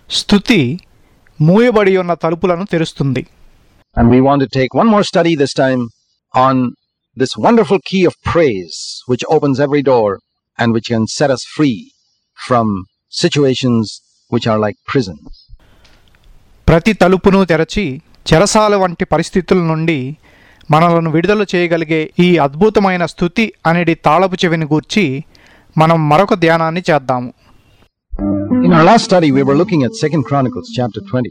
స్తుతి మూయబడి ఉన్న తలుపులను తెరుస్తుంది. And we want to take one more study this time on this wonderful key of praise which opens every door and which can set us free from situations which are like prisons. ప్రతి తలుపును తెరచి చెరసాల వంటి పరిస్థితుల నుండి మనలను విడుదల చేయగలిగే ఈ అద్భుతమైన స్తుతి అనేది తాళపు చెవిని గూర్చి మనం మరొక ధ్యానాన్ని చేద్దాము. In our last study we were looking at 2 Chronicles chapter 20.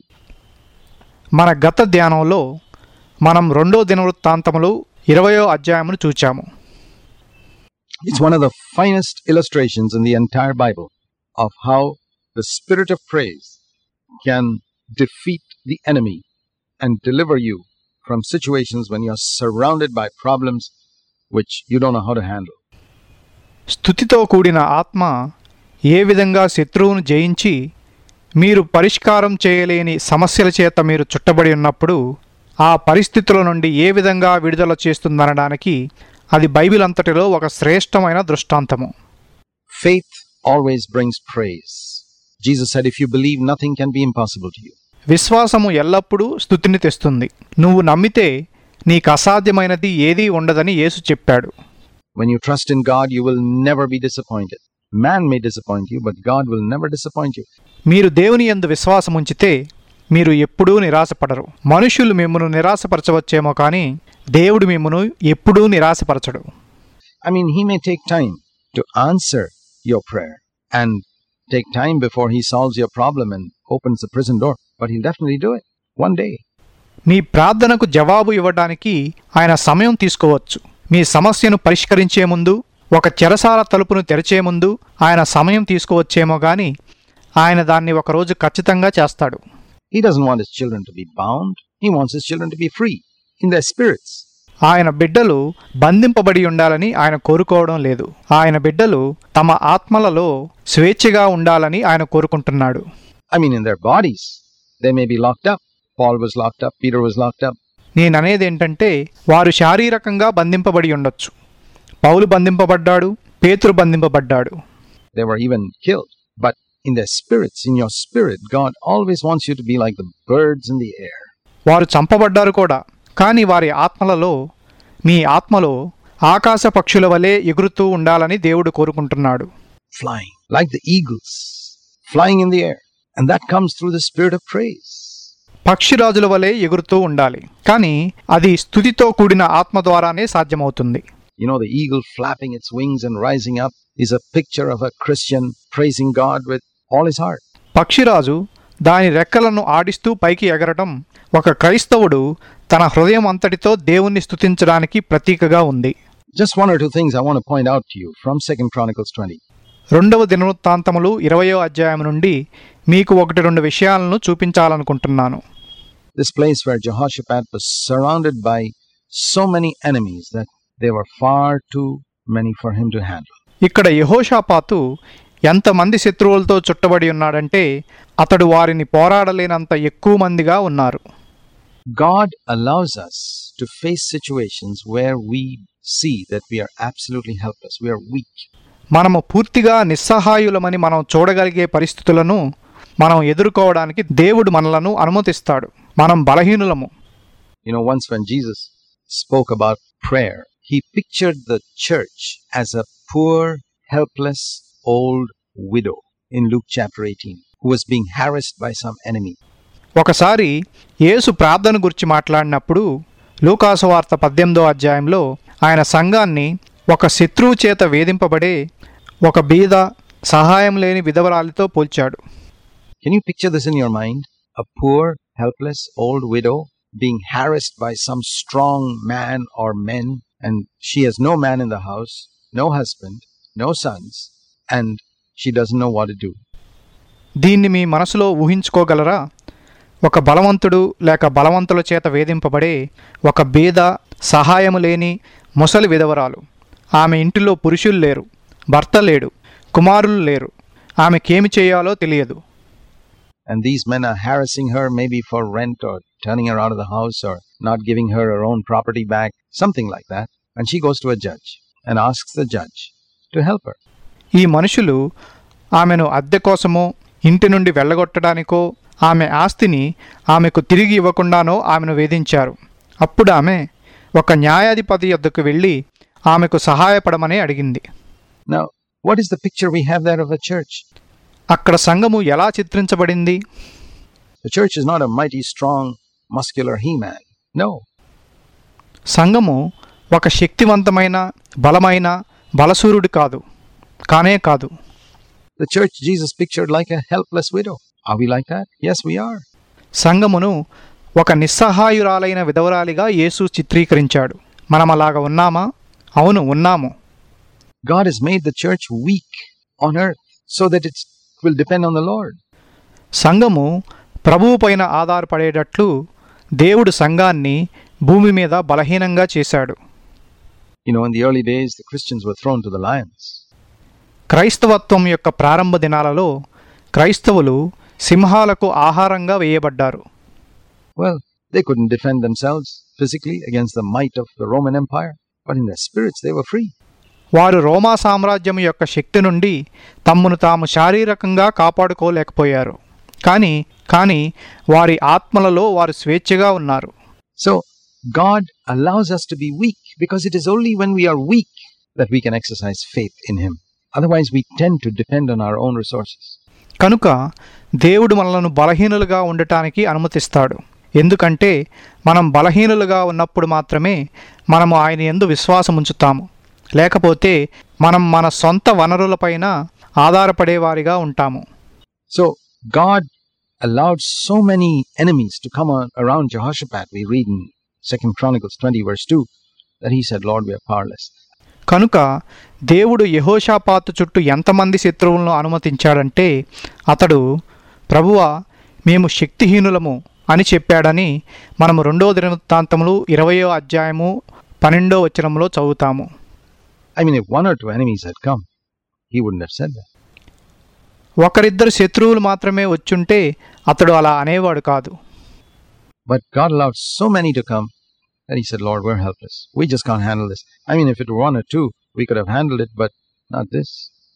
మన గత ధ్యానంలో మనం 2వ దినవృత్తాంతములు 20వ అధ్యాయమును చూచాము. It's one of the finest illustrations in the entire Bible of how the spirit of praise can defeat the enemy and deliver you from situations when you're surrounded by problems which you don't know how to handle. స్తుతితో కూడిన ఆత్మ ఏ విధంగా శత్రువును జయించి మీరు పరిష్కారం చేయలేని సమస్యల చేత మీరు చుట్టబడి ఉన్నప్పుడు ఆ పరిస్థితుల నుండి ఏ విధంగా విడుదల చేస్తుందనడానికి అది బైబిల్ అంతటిలో ఒక శ్రేష్టమైన దృష్టాంతము. Faith always brings praise. Jesus said, if you believe, nothing can be impossible to you. విశ్వాసము ఎల్లప్పుడూ స్తుతిని తెస్తుంది. నువ్వు నమ్మితే నీకు అసాధ్యమైనది ఏదీ ఉండదని యేసు చెప్పాడు. When you trust in God, you will never be disappointed. Man may disappoint you, but God will never disappoint you. మీరు దేవుని యందు విశ్వాసముంచితే మీరు ఎప్పుడూ నిరాశపడరు. మనుషులు మిమ్మును నిరాశపరచవచ్చేమో కానీ దేవుడు మిమ్మును ఎప్పుడూ నిరాశపరచడు. I mean, he may take time to answer your prayer and take time before he solves your problem and opens the prison door, but he'll definitely do it one day. మీ ప్రార్థనకు జవాబు ఇవ్వడానికి ఆయన సమయం తీసుకోవచ్చు. మీ సమస్యను పరిష్కరించే ముందు, ఒక చెరసాల తలుపును తెరిచే ముందు ఆయన సమయం తీసుకోవచ్చేమో గాని ఆయన దాన్ని ఒకరోజు ఖచ్చితంగా చేస్తాడు. He doesn't want his children to be bound. He wants his children to be free in their spirits. ఆయన బిడ్డలు బంధింపబడి ఉండాలని ఆయన కోరుకోవడం లేదు. ఆయన బిడ్డలు తమ ఆత్మలలో స్వేచ్ఛగా ఉండాలని ఆయన కోరుకుంటున్నాడు. I mean, in their bodies, they may be locked up. Paul was locked up. Peter was locked up. నేననేదేంటంటే వారు శారీరకంగా బంధింపబడి ఉండొచ్చు. పౌలు బంధింపబడ్డాడు, పేతురు బంధింపబడ్డాడు. They were even killed. But in their spirits, in your spirit, God always wants you to be like the birds in the air. వారు చంపబడ్డారు కూడా. కానీ వారి ఆత్మలలో, మీ ఆత్మలో ఆకాశ పక్షుల వలె ఎగురుతూ ఉండాలని దేవుడు కోరుకుంటున్నాడు. Flying like the eagles, flying in the air. And that comes through the spirit of praise. పక్షిరాజుల వలె ఎగురుతూ ఉండాలి. కానీ అది స్తుతితో కూడిన ఆత్మ ద్వారానే సాధ్యమవుతుంది. You know, the eagle flapping its wings and rising up is a picture of a Christian praising God with all his heart. పక్షిరాజు దాని రెక్కలను ఆడిస్తూ పైకి ఎగరటం ఒక క్రైస్తవుడు తన హృదయం అంతటితో దేవుణ్ణి స్తుతించడానికి ప్రతీకగా ఉంది. Just one or two things I want to point out to you from 2 Chronicles 20. 2వ దినవృత్తాంతములు 20వ అధ్యాయం నుండి మీకు 1-2 విషయాలను చూపించాలనుకుంటున్నాను. This place where Jehoshaphat was surrounded by so many enemies that they were far too many for him to handle. ఇక్కడ యెహోషాపాతు ఎంతమంది శత్రువులతో చుట్టబడి ఉన్నాడంటే అతడు వారిని పోరాడలేనంత ఎక్కువ మందిగా ఉన్నారు. God allows us to face situations where we see that we are absolutely helpless, we are weak. మనము పూర్తిగా నిస్సహాయులమని మనం చూడగలిగే పరిస్థితులను మనం ఎదుర్కోవడానికి దేవుడు మనలను అనుమతిస్తాడు. మనం బలహీనులము. You know, once when Jesus spoke about prayer, he pictured the church as a poor, helpless, old widow in Luke chapter 18, who was being harassed by some enemy. ఒకసారి యేసు ప్రార్థన గురించి మాట్లాడినప్పుడు లూకాసు వార్త 18వ అధ్యాయంలో ఆయన సంఘాన్ని ఒక శత్రువు చేత వేధింపబడే ఒక బీద, సహాయం లేని విధవరాలితో పోల్చాడు. Can you picture this in your mind? A poor, helpless, old widow being harassed by some strong man or men, and she has no man in the house, no husband, no sons, and she doesn't know what to do. దీన్ని మీ మనసులో ఊహించుకోగలరా? ఒక బలవంతుడు లేక బలవంతుల చేత వేధింపబడే ఒక బీద, సహాయము లేని ముసలి విధవరాలు. ఆమె ఇంటిలో పురుషులు లేరు, భర్త లేడు, కుమారులు లేరు. ఆమెకేమి చేయాలో తెలియదు. And these men are harassing her maybe for rent or turning her out of the house or not giving her her own property back, something like that. And she goes to a judge and asks the judge to help her. ఈ మనుషులు ఆమెను అద్దె కోసమో ఇంటి నుండి వెళ్ళగొట్టడానికో ఆమె ఆస్తిని ఆమెకు తిరిగి ఇవ్వకుండానో ఆమెను వేధించారు. అప్పుడు ఆమె ఒక న్యాయాధిపతి వద్దకు వెళ్ళి ఆమెకు సహాయపడమని అడిగింది. Now, what is the picture we have there of a church? అక్కడ సంఘము ఎలా చిత్రించబడింది? The church is not a mighty, strong, muscular he-man. No. సంఘము ఒక శక్తివంతమైన బలమైన బలసూరుడు కాదు, కానే కాదు. The church Jesus pictured like a helpless widow. Are we like that? Yes, we are. సంఘమును ఒక నిస్సహాయురాలైన విధవరాలిగా యేసు చిత్రీకరించాడు. మనం అలాగా ఉన్నామా? అవును, ఉన్నాము. God has made the church weak on earth so that it will depend on the Lord. సంఘము ప్రభువు పైన ఆధారపడేటట్లు దేవుడు సంఘాన్ని భూమి మీద బలహీనంగా చేశాడు. You know, in the early days, the Christians were thrown to the lions. క్రైస్తవత్వం యొక్క ప్రారంభ దినాలలో క్రైస్తవులు సింహాలకు ఆహారంగా వేయబడ్డారు. Well, they couldn't defend themselves physically against the might of the Roman Empire, but in their spirits they were free. వారు రోమా సామ్రాజ్యం యొక్క శక్తి నుండి తమ్మును తాము శారీరకంగా కాపాడుకోలేకపోయారు. కానీ వారి ఆత్మలలో వారు స్వేచ్ఛగా ఉన్నారు. So, God allows us to be weak because it is only when we are weak that we can exercise faith in Him. Otherwise, we tend to depend on our own resources. కనుక దేవుడు మనలను బలహీనులుగా ఉండటానికి అనుమతిస్తాడు. ఎందుకంటే మనం బలహీనులుగా ఉన్నప్పుడు మాత్రమే మనము ఆయన యందు విశ్వాసం ఉంచుతాము. లేకపోతే మనం మన సొంత వనరులపైన ఆధారపడేవారిగా ఉంటాము. So, God allowed so many enemies to come around Jehoshaphat. We read in 2 Chronicles 20 verse 2 that he said, Lord, we are powerless. కనుక దేవుడు యెహోషాపాతు చుట్టూ ఎంతమంది శత్రువులను అనుమతించాడంటే అతడు ప్రభువా మేము శక్తిహీనులము అని చెప్పాడని మనము 2వ దినవృత్తాంతములు 20వ అధ్యాయము 12వ వచనంలో చదువుతాము. I mean, if one or two enemies had come, he wouldn't have said that. ఒకరిద్దరు శత్రువులు మాత్రమే వచ్చుంటే అతడు అలా అనేవాడు కాదు. But God allowed so many to come that he said, Lord, we're helpless. We just can't handle this. I mean, if it were one or two, we could have handled it, but not this.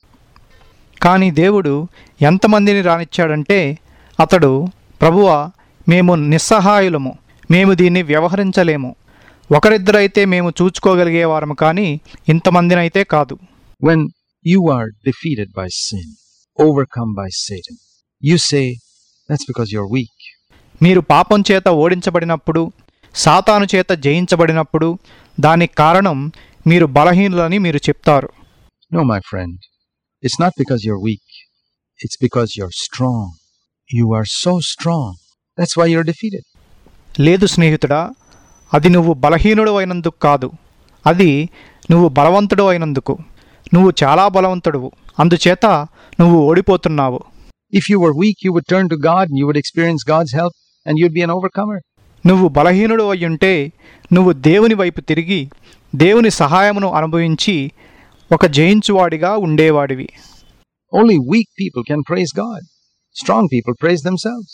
కానీ దేవుడు ఎంతమందిని రానిచ్చాడంటే అతడు ప్రభువా మేము నిస్సహాయులము, మేము దీన్ని వ్యవహరించలేము, ఒకరిద్దరైతే మేము చూచుకోగలిగేవారము కానీ ఇంతమందినైతే కాదు. When you are defeated by sin, overcome by Satan, you say, that's because you're weak. మీరు పాపం చేత ఓడించబడినప్పుడు, సాతాను చేత జయించబడినప్పుడు దానికి కారణం మీరు బలహీనులని మీరు చెప్తారు. No, my friend, it's not because you're weak. It's because you're strong. You are so strong. That's why you're defeated. లేదు స్నేహితుడా, అది నువ్వు బలహీనుడు అయినందుకు కాదు, అది నువ్వు బలవంతుడు అయినందుకు. నువ్వు చాలా బలవంతుడువు, అందుచేత నువ్వు ఓడిపోతున్నావు. If you were weak, you would turn to God and you would experience God's help and you'd be an overcomer. నువ్వు బలహీనుడు అయ్యుంటే నువ్వు దేవుని వైపు తిరిగి దేవుని సహాయమును అనుభవించి ఒక జయించువాడిగా ఉండేవాడివి. Only weak people can praise God. Strong people praise themselves.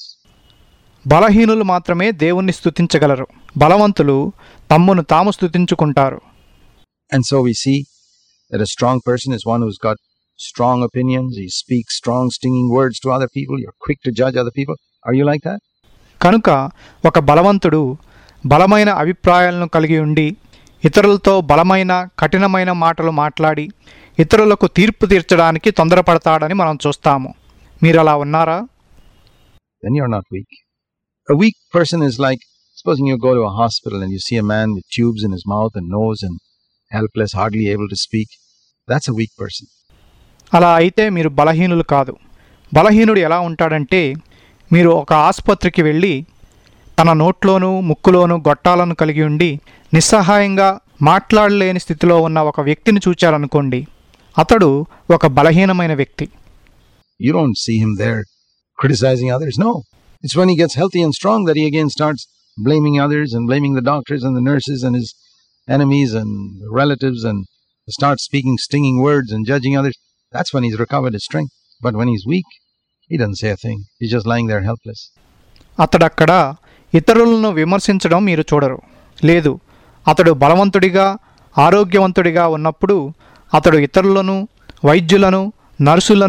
బలహీనులు మాత్రమే దేవుణ్ణి స్తుతించగలరు, బలవంతులు తమ్మును తాము స్తుతించుకుంటారు. And so we see that a strong person is one who's got strong opinions. He speaks strong, stinging words to other people. You're quick to judge other people. Are you like that? కనుక ఒక బలవంతుడు బలమైన అభిప్రాయాలను కలిగి ఉండి ఇతరులతో బలమైన కఠినమైన మాటలు మాట్లాడి ఇతరులకు తీర్పు తీర్చడానికి తొందరపడతాడని మనం చూస్తాము. మీరు అలా ఉన్నారా? Then you're not weak. A weak person is like, supposing you go to a hospital and you see a man with tubes in his mouth and nose and helpless, hardly able to speak. That's a weak person. అలా అయితే మీరు బలహీనులు కాదు. బలహీనుడు ఎలా ఉంటాడంటే మీరు ఒక ఆసుపత్రికి వెళ్ళి తన నోట్లోనూ ముక్కులోనూ గొట్టాలను కలిగి ఉండి నిస్సహాయంగా మాట్లాడలేని స్థితిలో ఉన్న ఒక వ్యక్తిని చూచారనుకోండి, అతడు ఒక బలహీనమైన వ్యక్తి. You don't see him there criticizing others. No. It's when he gets healthy and strong that he again starts blaming others and blaming the doctors and the nurses and his enemies and relatives and starts speaking stinging words and judging others. That's when he's recovered his strength. But when he's weak, he doesn't say a thing. He's just lying there helpless. అతడక్కడ ఇతరులను విమర్శించడం మీరు చూడరు. లేదు, అతడు బలవంతుడిగా ఆరోగ్యవంతుడిగా ఉన్నప్పుడు అతడు ఇతరులను, వైద్యులను, నర్సులను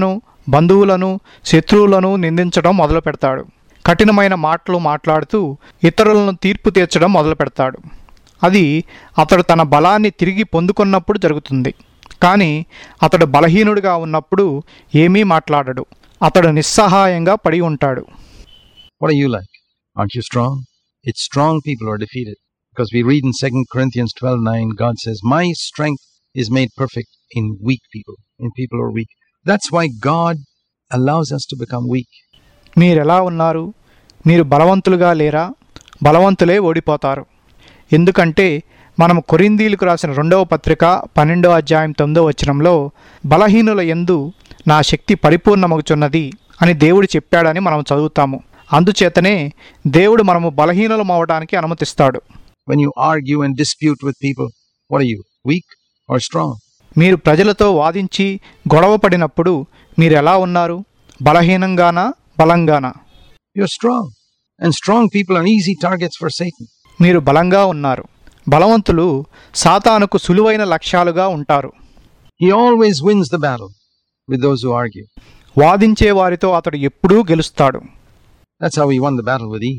బంధువులను, శత్రువులను నిందించడం మొదలు పెడతాడు. కఠినమైన మాటలు మాట్లాడుతూ ఇతరులను తీర్పు తీర్చడం మొదలు పెడతాడు. అది అతడు తన బలాన్ని తిరిగి పొందుకున్నప్పుడు జరుగుతుంది. కానీ అతడు బలహీనుడిగా ఉన్నప్పుడు ఏమీ మాట్లాడడు. అతడు నిస్సహాయంగా పడి ఉంటాడు. What are you like? Aren't you strong? It's strong people who are defeated. Because we read in 2 Corinthians 12:9, God says, "My strength is made perfect in weak people," in people who are weak. That's why God allows us to become weak. మీరెలా ఉన్నారు? మీరు బలవంతులుగా లేరా? బలవంతులే ఓడిపోతారు. ఎందుకంటే మనం కొరింథీయులకు రాసిన 2వ పత్రిక 12వ అధ్యాయం 9వ వచనంలో బలహీనుల యందు నా శక్తి పరిపూర్ణమగుచున్నది అని దేవుడు చెప్పాడని మనం చదువుతాము. అందుచేతనే దేవుడు మనము బలహీనులమవడానికి అనుమతిస్తాడు. When you argue and dispute with people, what are you? Weak or strong? మీరు ప్రజలతో వాదించి గొడవ పడినప్పుడు మీరు ఎలా ఉన్నారు? బలహీనంగానా, బలంగానా? You're strong. And strong people are easy targets for Satan. మీరు బలంగా ఉన్నారు. బలవంతులు సాతానుకు సులువైన లక్ష్యాలుగా ఉంటారు. He always wins the battle with those who argue. వాదించే వారితో అతడు ఎప్పుడూ గెలుస్తాడు. That's how he won the battle with Eve.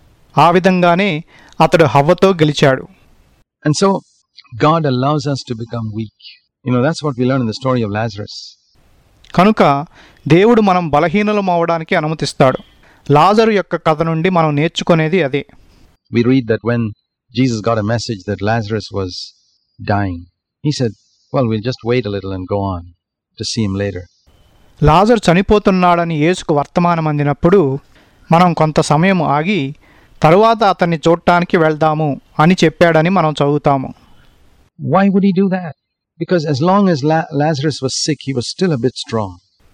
ఆ విధంగానే అతడు హవ్వతో గెలిచాడు. And so God allows us to become weak. That's what we learn in the story of Lazarus. కనుక దేవుడు మనం బలహీనులం అవడానికి అనుమతిస్తాడు. లాజరు యొక్క కథ నుండి మనం నేర్చుకునేది అదే. We read that when Jesus got a message that Lazarus was dying, he said, "Well, we'll just wait a little and go on to see him later." లాజరు చనిపోతున్నాడని యేసుకు వర్తమానం అందినప్పుడు మనం కొంత సమయం ఆగి తరువాత అతన్ని చూడటానికి వెళ్దాము అని చెప్పాడని మనం చదువుతాము. Why would he do that? Because as long as Lazarus was sick, he was still a bit strong.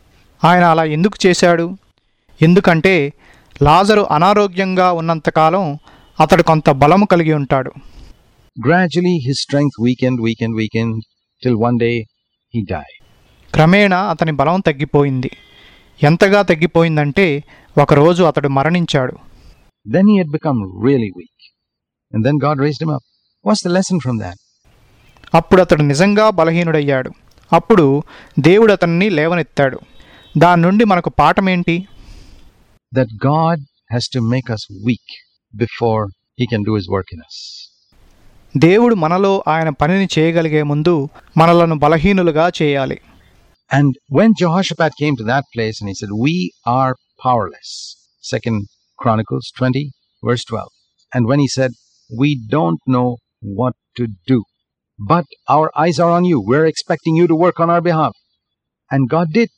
ఆయన అలా ఎందుకు చేశాడు? ఎందుకంటే లాజరు అనారోగ్యంగా ఉన్నంతకాలం అతడు కొంత బలము కలిగి ఉంటాడు. Gradually his strength weakened till one day he died. క్రమేణా అతని బలం తగ్గిపోయింది. ఎంతగా తగ్గిపోయిందంటే ఒకరోజు అతడు మరణించాడు. Then he had become really weak. And then God raised him up. What's the lesson from that? అప్పుడు అతడు నిజంగా బలహీనుడయ్యాడు. అప్పుడు దేవుడు అతన్ని లేవనెత్తాడు. దాని నుండి మనకు పాఠమేంటి? That God has to make us weak before he can do his work in us. దేవుడు మనలో ఆయన పనిని చేయగలిగే ముందు మనలను బలహీనులుగా చేయాలి. And when Jehoshaphat came to that place and he said, "We are powerless," 2 Chronicles 20 verse 12. And when he said, "We don't know what to do, but our eyes are on you. We're expecting you to work on our behalf." And God did.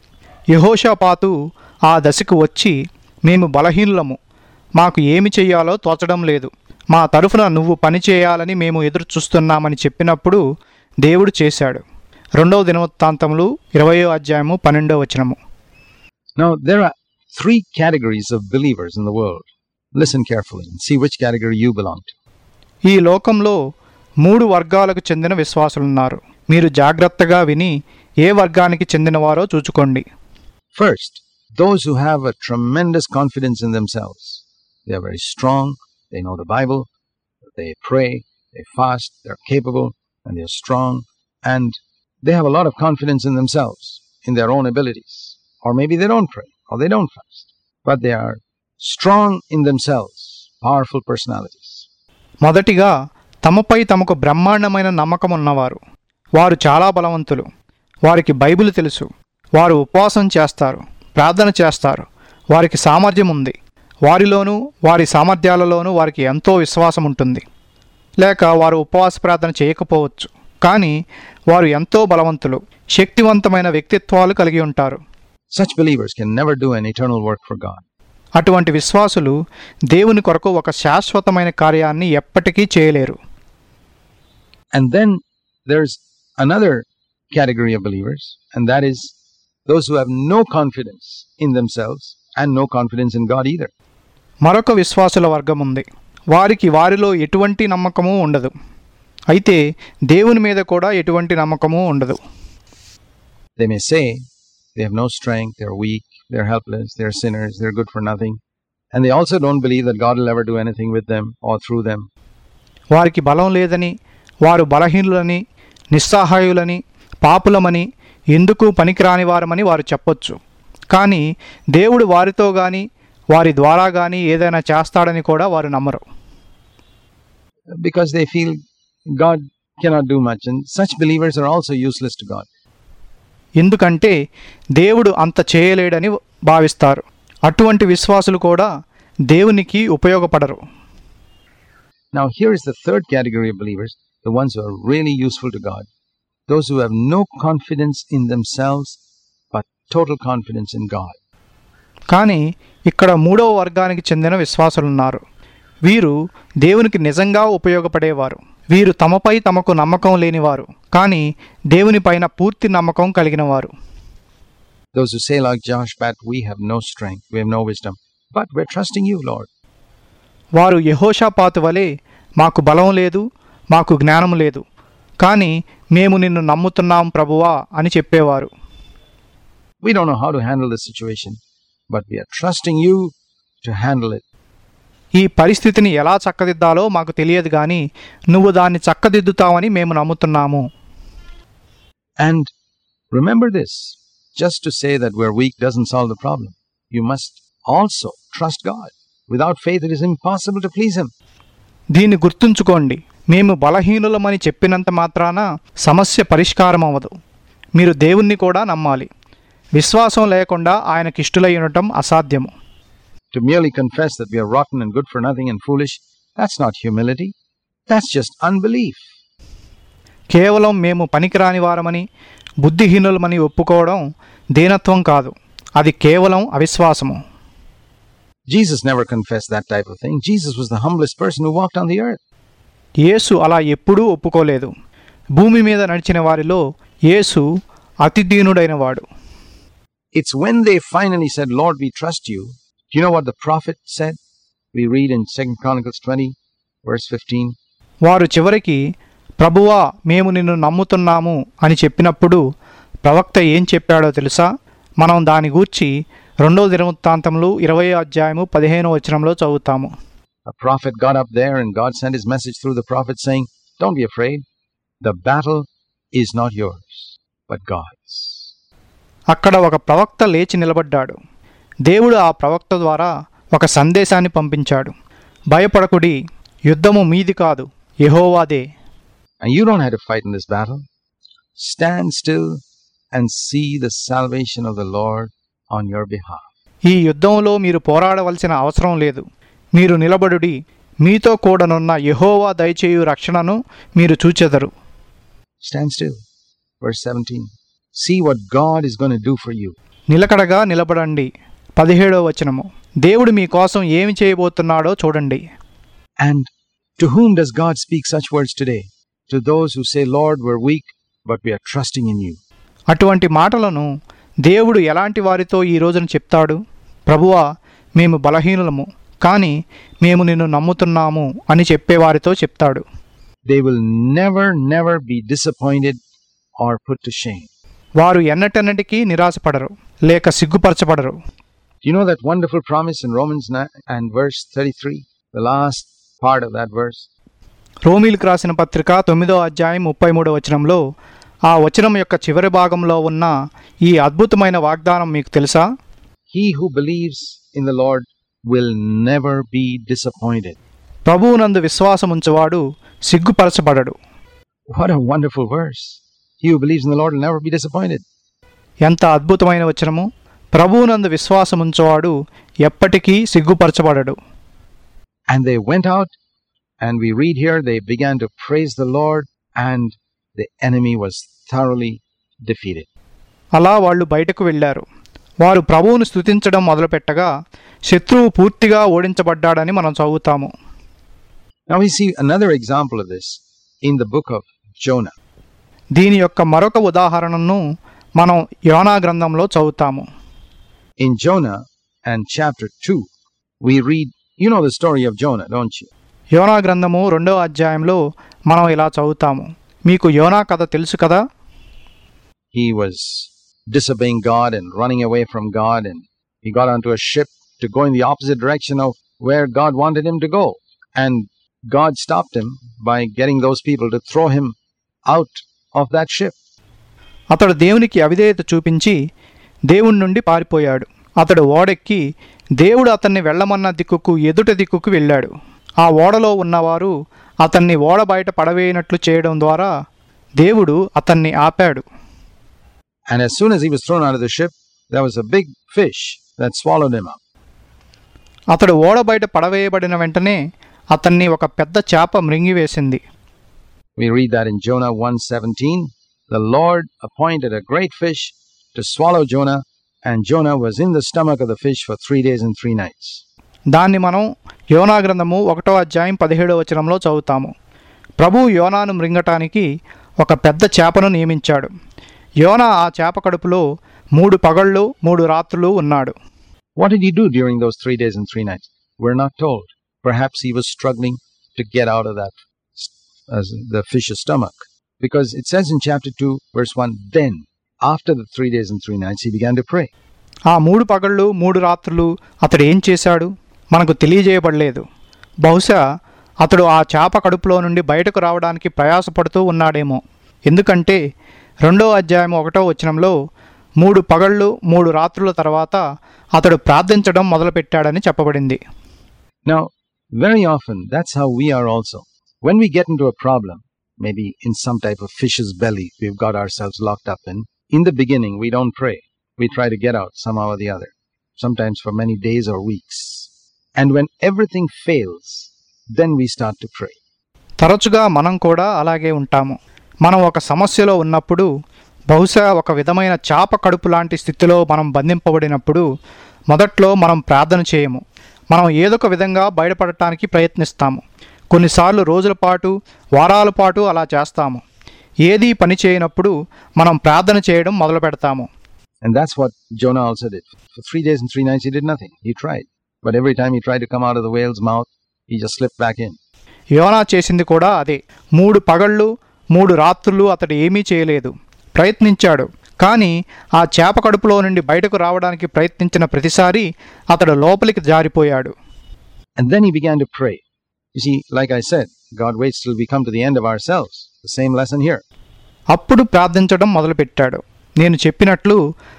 యెహోషాపాతు ఆ దశకు వచ్చి, మేము బలహీనులము, మాకు ఏమి చెయ్యాలో తోచడం లేదు, మా తరఫున నువ్వు పని చేయాలని మేము ఎదురు చూస్తున్నామని చెప్పినప్పుడు దేవుడు చేశాడు. 2వ దినవృత్తాంతములు 20వ అధ్యాయము 12వ వచనము. Now there are 3 categories of believers in the world. Listen carefully and see which category you belong to. ఈ లోకంలో 3 వర్గాలకు చెందిన విశ్వాసులున్నారు. మీరు జాగ్రత్తగా విని ఏ వర్గానికి చెందినవారో చూచుకోండి. First, those who have a tremendous confidence in themselves. They are very strong, they know the Bible, they pray, they fast, they're capable, and they're strong, and they have a lot of confidence in themselves, in their own abilities. Or maybe they don't pray, or they don't fast, but they are strong in themselves, powerful personalities. మొదటిగా తమపై తమకు బ్రహ్మాండమైన నమ్మకం ఉన్నవారు. వారు చాలా బలవంతులు. వారికి బైబిల్ తెలుసు. వారు ఉపవాసం చేస్తారు, ప్రార్థన చేస్తారు. వారికి సామర్థ్యం ఉంది. వారిలోనూ వారి సామర్థ్యాలలోనూ వారికి ఎంతో విశ్వాసం ఉంటుంది. లేక వారు ఉపవాస ప్రార్థన చేయకపోవచ్చు, కానీ వారు ఎంతో బలవంతులు, శక్తివంతమైన వ్యక్తిత్వాలు కలిగి ఉంటారు. Such believers can never do an eternal work for God. అటువంటి విశ్వాసులు దేవుని కొరకు ఒక శాశ్వతమైన కార్యాన్ని ఎప్పటికీ చేయలేరు. And then there's another category of believers, and that is those who have no confidence in themselves and no confidence in God either. మరొక విశ్వాసుల వర్గం ఉంది. వారికి వారిలో ఎటువంటి నమ్మకము ఉండదు, అయితే దేవుని మీద కూడా ఎటువంటి నమ్మకము ఉండదు. They may say they have no strength, they're weak, they're helpless, they're sinners, they're good for nothing, and they also don't believe that God will ever do anything with them or through them. వారికి బలం లేదని, వారు బలహీనులని, నిస్సహాయులని, పాపులమని, ఎందుకు పనికిరాని వారమని వారు చెప్పొచ్చు. కానీ దేవుడు వారితో కానీ వారి ద్వారా కానీ ఏదైనా చేస్తాడని కూడా వారు నమ్మరు. Because they feel God cannot do much, and such believers are also useless to God. ఎందుకంటే దేవుడు అంత చేయలేడని భావిస్తారు. అటువంటి విశ్వాసులు కూడా దేవునికి ఉపయోగపడరు. Now here is the third category of believers, the ones who are really useful to God. Those who have no confidence in themselves, but total confidence in God. కానీ ఇక్కడ మూడవ వర్గానికి చెందిన విశ్వాసులున్నారు. వీరు దేవునికి నిజంగా ఉపయోగపడేవారు. వీరు తమపై తమకు నమ్మకం లేనివారు, కానీ దేవునిపైన పూర్తి నమ్మకం కలిగినవారు. Those who say like Joshua, we have no strength, we have no wisdom, but we're trusting you, Lord. వారు యెహోషాపాతు వలె మాకు బలం లేదు, మాకు జ్ఞానం లేదు, కానీ మేము నిన్ను నమ్ముతున్నాం ప్రభువా అని చెప్పేవారు. We don't know how to handle this situation, but we are trusting you to handle it. ఈ పరిస్థితిని ఎలా చక్కదిద్దాలో మాకు తెలియదు, కానీ నువ్వు దాన్ని చక్కదిద్దుతావని మేము నమ్ముతున్నాము. And remember this, just to say that we're weak doesn't solve the problem. You must also trust God. Without faith it is impossible to please Him. దీన్ని గుర్తుంచుకోండి. మేము బలహీనులమని చెప్పినంత మాత్రాన సమస్య పరిష్కారం అవ్వదు. మీరు దేవుణ్ణి కూడా నమ్మాలి. విశ్వాసం లేకుండా ఆయనకి ఇష్టలై ఉండటం అసాధ్యము. To merely confess that we are rotten and good for nothing and foolish, that's not humility. That's just unbelief. కేవలం మేము పనికిరాని వారమని, బుద్ధిహీనులమని ఒప్పుకోవడం దీనత్వం కాదు, అది కేవలం అవిశ్వాసము. Jesus never confessed that type of thing. Jesus was the humblest person who walked on the earth. యేసు అలా ఎప్పుడూ ఒప్పుకోలేదు. భూమి మీద నడిచిన వారిలో యేసు అతి దీనుడైనవాడు. It's when they finally said, Lord, we trust you. Do you know what the prophet said? We read in 2 Chronicles 20, verse 15. వారు చివరికి ప్రభువా మేము నిన్ను నమ్ముతున్నాము అని చెప్పినప్పుడు ప్రవక్త ఏం చెప్పాడో తెలుసా? మనం దాని గూర్చి 2వ దినవృత్తాంతములు 20వ అధ్యాయము 15వ వచనంలో చదువుతాము. A prophet got up there and God sent his message through the prophet saying, don't be afraid. The battle is not yours, but God's. అక్కడ ఒక ప్రవక్త లేచి నిలబడ్డాడు. దేవుడు ఆ ప్రవక్త ద్వారా ఒక సందేశాన్ని పంపించాడు. భయపడకుడి, యుద్ధము మీది కాదు, యెహోవాదే. And you don't have to fight in this battle. Stand still and see the salvation of the Lord on your behalf. ఈ యుద్ధంలో మీరు పోరాడవలసిన అవసరం లేదు. మీరు నిలబడుడి, మీతో కూడనున్న యెహోవా దయచేయు రక్షణను మీరు చూచెదరు. Stand still. Verse 17. See what God is going to do for you. నిలకడగా నిలబడండి. 17వ వచనము. దేవుడు మీ కోసం ఏమి చేయబోతున్నాడో చూడండి. And to whom does God speak such words today? To those who say, Lord, we're weak, but we are trusting in you. అటువంటి మాటలను దేవుడు ఎలాంటి వారితో ఈ రోజున చెప్తాడు? ప్రభువా, మేము బలహీనులము, కానీ మేము నిన్ను నమ్ముతున్నాము అని చెప్పేవారితో చెప్తాడు. They will never be disappointed or put to shame. వారు ఎన్నటెన్నటికీ నిరాశపడరు, లేక సిగ్గుపరచబడరు. You know that wonderful promise in Romans 9 and verse 33, the last part of that verse? రోమీలకు రాసిన పత్రిక 9వ అధ్యాయం 33వ వచనంలో ఆ వచనం యొక్క చివరి భాగంలో ఉన్న ఈ అద్భుతమైన వాగ్దానం మీకు తెలుసా? He who believes in the Lord will never be disappointed. ప్రభువునందు విశ్వాసముంచువాడు సిగ్గుపరచబడడు. What a wonderful verse. He who believes in the Lord will never be disappointed. ఎంత అద్భుతమైన వచనము! ప్రభువునందు విశ్వాసముంచువాడు ఎప్పటికీ సిగ్గుపరచబడడు. And they went out, and we read here, they began to praise the Lord, and the enemy was thoroughly defeated. అలా వాళ్ళు బయటకు వెళ్ళారు. వారు ప్రభువును స్తుతించడం మొదలుపెట్టగా శత్రువు పూర్తిగా ఓడించబడ్డాడని మనం చదువుతాము. Now we see another example of this in the book of Jonah. దీని యొక్క మరొక ఉదాహరణను మనం యోనా గ్రంథంలో చదువుతాము. In Jonah and chapter 2, we read, you know the story of Jonah, don't you? యోనా గ్రంథము 2వ అధ్యాయంలో మనం ఇలా చదువుతాము. మీకు యోనా కథ తెలుసు కదా? He was disobeying God and running away from God, and he got onto a ship to go in the opposite direction of where God wanted him to go. And God stopped him by getting those people to throw him out of that ship. అతడు దేవునికి అవిధేయత చూపించి దేవుని నుండి పారిపోయాడు. అతడు ఓడెక్కి దేవుడు అతన్ని వెళ్ళమన్న దిక్కుకు ఎదుట దిక్కుకు వెళ్ళాడు. ఆ ఓడలో ఉన్నవారు అతన్ని ఓడ బయట పడవేయనట్లు చేయడం ద్వారా దేవుడు అతన్ని ఆపాడు. And as soon as he was thrown out of the ship, there was a big fish that swallowed him up. అతడు ఓడ బయట పడవేయబడిన వెంటనే అతన్ని ఒక పెద్ద చేప మృంగివేసింది. We read that in Jonah 1:17. The Lord appointed a great fish to swallow Jonah, and Jonah was in the stomach of the fish for 3 days and 3 nights. దాన్ని మనం యోనా గ్రంథము 1:17 చదువుతాము. ప్రభువు యోనాను మృంగటానికి ఒక పెద్ద చేపను నియమించాడు. యోనా ఆ చేప కడుపులో 3 పగళ్ళు 3 రాత్రులు ఉన్నాడు. What did he do during those 3 days and 3 nights? We're not told. Perhaps he was struggling to get out of that the fish's stomach. Because it says in chapter 2, verse 1, then, after the 3 days and 3 nights, he began to pray. ఆ 3 పగళ్ళు 3 రాత్రులు అతడు ఏం చేశాడు మనకు తెలియజేయబడలేదు. బహుశా అతడు ఆ చేప కడుపులో నుండి బయటకు రావడానికి ప్రయాసపడుతూ ఉన్నాడేమో. ఎందుకంటే 2వ అధ్యాయం 1వ వచనంలో 3 పగళ్ళు 3 రాత్రుల తర్వాత అతడు ప్రార్థించడం మొదలుపెట్టాడని చెప్పబడింది. Now, very often, that's how we are also. When we get into a problem, maybe in some type of fish's belly we've got ourselves locked up in the beginning, we don't pray. We try to get out somehow or the other, sometimes for many days or weeks. And when everything fails, then we start to pray. తరచుగా మనం కూడా అలాగే ఉంటాము. మనం ఒక సమస్యలో ఉన్నప్పుడు, బహుశా ఒక విధమైన చాప కడుపు లాంటి స్థితిలో మనం బంధింపబడినప్పుడు మొదట్లో మనం ప్రార్థన చేయము. మనం ఏదొక విధంగా బయటపడటానికి ప్రయత్నిస్తాము. కొన్నిసార్లు రోజుల పాటు వారాల పాటు అలా చేస్తాము. ఏదీ పని చేయనప్పుడు మనం ప్రార్థన చేయడం మొదలు పెడతాము. And that's what Jonah also did. For 3 days and 3 nights he did nothing. He tried. But every time he tried to come out of the whale's mouth, he just slipped back in. యోనా చేసింది కూడా అదే. 3 పగళ్ళు 3 రాత్రులు అతడు ఏమీ చేయలేదు. ప్రయత్నించాడు. కానీ ఆ చేప కడుపులో నుండి బయటకు రావడానికి ప్రయత్నించిన ప్రతిసారి అతడు లోపలికి జారిపోయాడు. And then he began to pray. You see, like I said, God waits till we come to the end of ourselves. The same lesson here. అప్పుడు ప్రార్థించడం మొదలుపెట్టాడు. నేను చెప్పినట్లు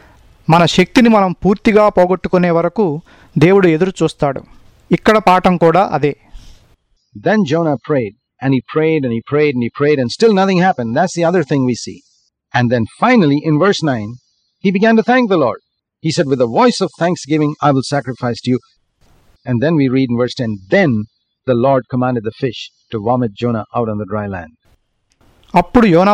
మన శక్తిని మనం పూర్తిగా పోగొట్టుకునే వరకు దేవుడు ఎదురు చూస్తాడు. ఇక్కడ పాఠం కూడా అదే. Then Jonah prayed, and he prayed, and he prayed, and he prayed, and still nothing happened. That's the other thing we see. And then finally, in verse 9, he began to thank the Lord. He said, with a voice of thanksgiving, I will sacrifice to you. And then we read in verse 10, then the Lord commanded the fish to vomit Jonah out on the dry land. అప్పుడు యోనా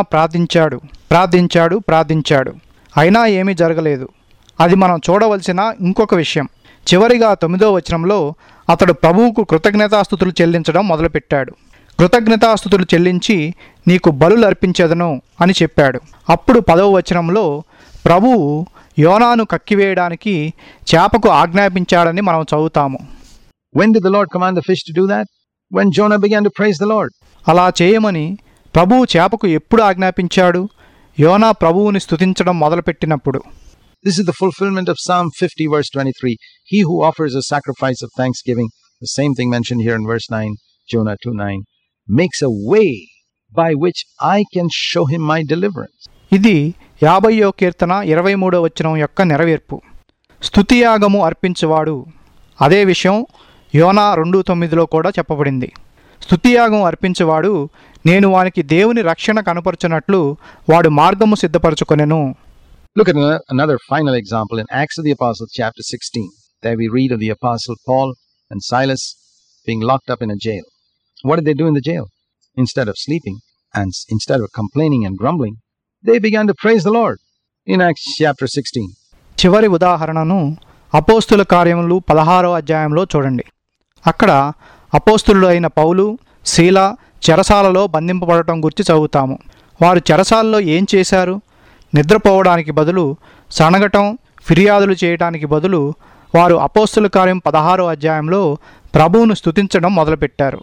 ప్రార్థించాడు. అయినా ఏమీ జరగలేదు. అది మనం చూడవలసిన ఇంకొక విషయం. చివరిగా 9వ వచనంలో అతడు ప్రభువుకు కృతజ్ఞతాస్తుతులు చెల్లించడం మొదలుపెట్టాడు. కృతజ్ఞతాస్తుతులు చెల్లించి నీకు బలులు అర్పించెదను అని చెప్పాడు. అప్పుడు 10వ వచనంలో ప్రభువు యోనాను కక్కివేయడానికి చేపకు ఆజ్ఞాపించాడని మనం చదువుతాము. When did the Lord command the fish to do that? When Jonah began to praise the Lord. అలా చేయమని ప్రభువు చేపకు ఎప్పుడు ఆజ్ఞాపించాడు? యోనా ప్రభువుని స్తుతించడం మొదలుపెట్టినప్పుడు. This is the fulfillment of Psalm 50 verse 23. He who offers a sacrifice of thanksgiving, the same thing mentioned here in verse 9, Jonah 2:9, makes a way by which I can show him my deliverance. ఇది 50వ కీర్తన 23వ వచనం యొక్క నెరవేర్పు. స్తుతియాగము అర్పించువాడు. అదే విషయం యోనా 2:9లో కూడా చెప్పబడింది. స్తుతియాగం అర్పించువాడు నేను వానికి దేవుని రక్షణ కనపరచునట్లు వాడు మార్గము సిద్ధపరచుకొనెను. Look at another final example in Acts of the Apostles chapter 16. There we read of the Apostle Paul and Silas being locked up in a jail. What did they do in the jail? Instead of sleeping and instead of complaining and grumbling, they began to praise the Lord in Acts chapter 16. చివరి ఉదాహరణను అపోస్తుల కార్యములు 16వ అధ్యాయంలో చూడండి. అక్కడ అపోస్తులుడు అయిన పౌలు, శీల చెరసాలలో బంధింపబడటం గురించి చదువుతాము. వారు చెరసాలలో ఏం చేశారు? నిద్రపోవడానికి బదులు, సనగటం, ఫిర్యాదులు చేయడానికి బదులు వారు అపోస్తుల కార్యం 16వ అధ్యాయంలో ప్రభువును స్తుతించడం మొదలుపెట్టారు.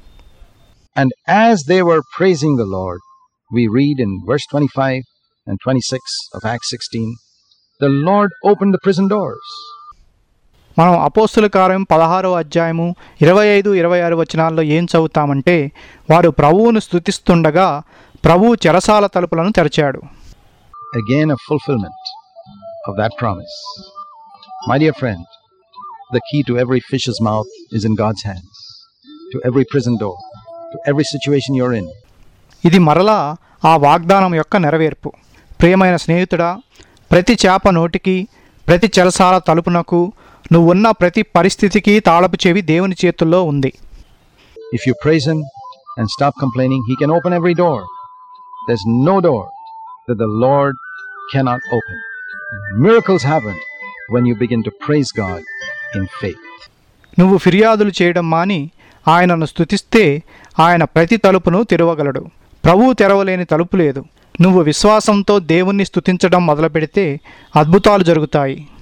And as they were praising the Lord, we read in verse 25 and 26 of Acts 16, the Lord opened the prison doors. మనం అపోస్తుల కార్యం 16వ అధ్యాయము 25, 26 వచనాల్లో ఏం చదువుతామంటే వారు ప్రభువును స్తుతిస్తుండగా ప్రభువు చెరసాల తలుపులను తెరిచాడు. again a fulfillment of that promise. My dear friend, the key to every fish's mouth is in God's hands, to every prison door, to every situation you're in. ఇది మరలా ఆ వాగ్దానం యొక్క నెరవేర్పు. ప్రియమైన స్నేహితుడా, ప్రతి చేప నోటికి, ప్రతి చెరసాల తలుపునకు, నువ్వున్న ప్రతి పరిస్థితికి తాళపు చెవి దేవుని చేతుల్లో ఉంది. If you praise Him and stop complaining, He can open every door. There's no door that the Lord cannot open. Miracles happen when you begin to praise God in faith. నువ్వు ఫిర్యాదులు చేయడం మాని ఆయనను స్తుతిస్తే ఆయన ప్రతి తలుపును తెరవగలడు. ప్రభువు తెరవలేని తలుపు లేదు. నువ్వు విశ్వాసంతో దేవుణ్ణి స్తుతించడం మొదలుపెడితే అద్భుతాలు జరుగుతాయి.